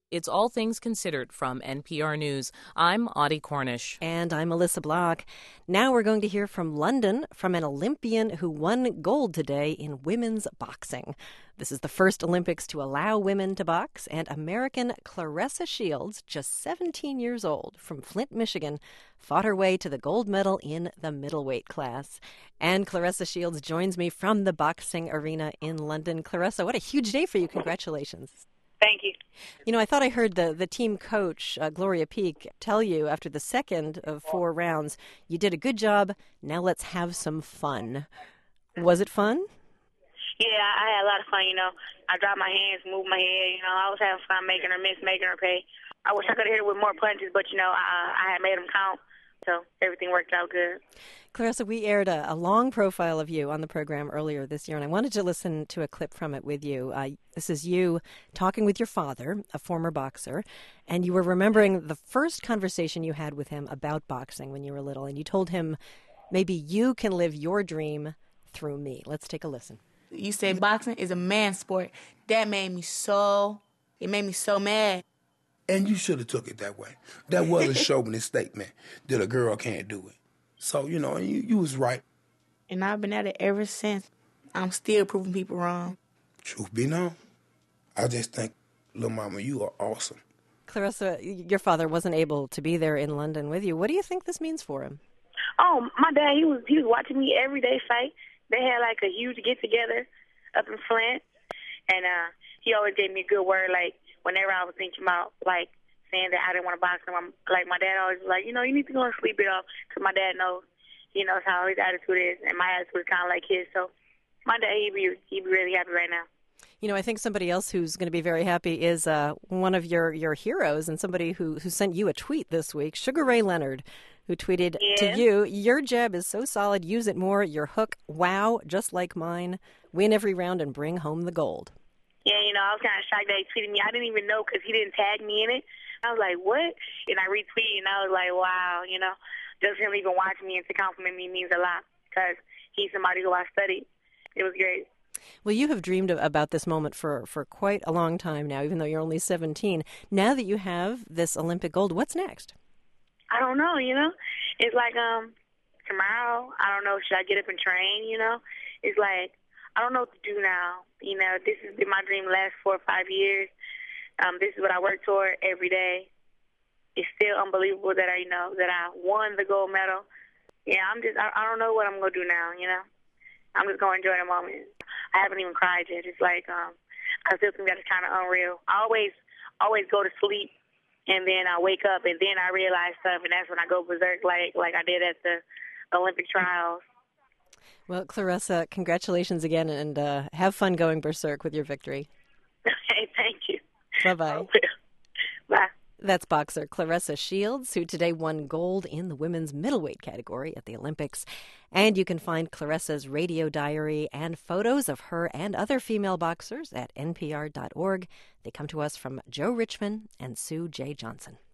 It's All Things Considered from NPR News. I'm Audie Cornish. And I'm Melissa Block. Now we're going to hear from London, from an Olympian who won gold today in women's boxing. This is the first Olympics to allow women to box, and American Claressa Shields, just 17 years old, from Flint, Michigan, fought her way to the gold medal in the middleweight class. And Claressa Shields joins me from the boxing arena in London. Claressa, what a huge day for you. Congratulations. Thank you. You know, I thought I heard the team coach, Gloria Peak, tell you after the second of 4 rounds, you did a good job, now let's have some fun. Was it fun? Yeah, I had a lot of fun, I dropped my hands, moved my head, I was having fun making her miss, making her pay. I wish I could have hit her with more punches, but, I had made them count, so everything worked out good. Claressa, we aired a long profile of you on the program earlier this year, and I wanted to listen to a clip from it with you. This is you talking with your father, a former boxer, and you were remembering the first conversation you had with him about boxing when you were little, and you told him, maybe you can live your dream through me. Let's take a listen. You said boxing is a man's sport. That made me so mad. And you should have took it that way. That was a chauvinist statement that a girl can't do it. So, you was right. And I've been at it ever since. I'm still proving people wrong. Truth be known, I just think, little mama, you are awesome. Claressa, your father wasn't able to be there in London with you. What do you think this means for him? Oh, my dad, he was watching me every day fight. They had like a huge get-together up in Flint. And he always gave me a good word, like, whenever I was thinking about, like, saying that I didn't want to box him, like, my dad always was like, you need to go and sleep it off, because my dad knows, he knows how his attitude is, and my attitude is kind of like his. So my dad, he'd be really happy right now. I think somebody else who's going to be very happy is one of your heroes, and somebody who sent you a tweet this week, Sugar Ray Leonard, who tweeted to you, your jab is so solid, use it more, your hook, wow, just like mine, win every round and bring home the gold. Yeah, I was kind of shocked that he tweeted me. I didn't even know because he didn't tag me in it. I was like, what? And I retweeted, and I was like, wow, just him even watching me and to compliment me means a lot because he's somebody who I studied. It was great. Well, you have dreamed about this moment for quite a long time now, even though you're only 17. Now that you have this Olympic gold, what's next? I don't know, It's like tomorrow, I don't know, should I get up and train, It's like, I don't know what to do now. This has been my dream the last 4 or 5 years. This is what I work toward every day. It's still unbelievable that I won the gold medal. Yeah, I don't know what I'm going to do now, I'm just going to enjoy the moment. I haven't even cried yet. It's like, I still think that it's kind of unreal. I always go to sleep, and then I wake up, and then I realize stuff, and that's when I go berserk like I did at the Olympic trials. Well, Claressa, congratulations again, and have fun going berserk with your victory. Hey, thank you. Bye-bye. Bye. That's boxer Claressa Shields, who today won gold in the women's middleweight category at the Olympics. And you can find Claressa's radio diary and photos of her and other female boxers at npr.org. They come to us from Joe Richman and Sue J. Johnson.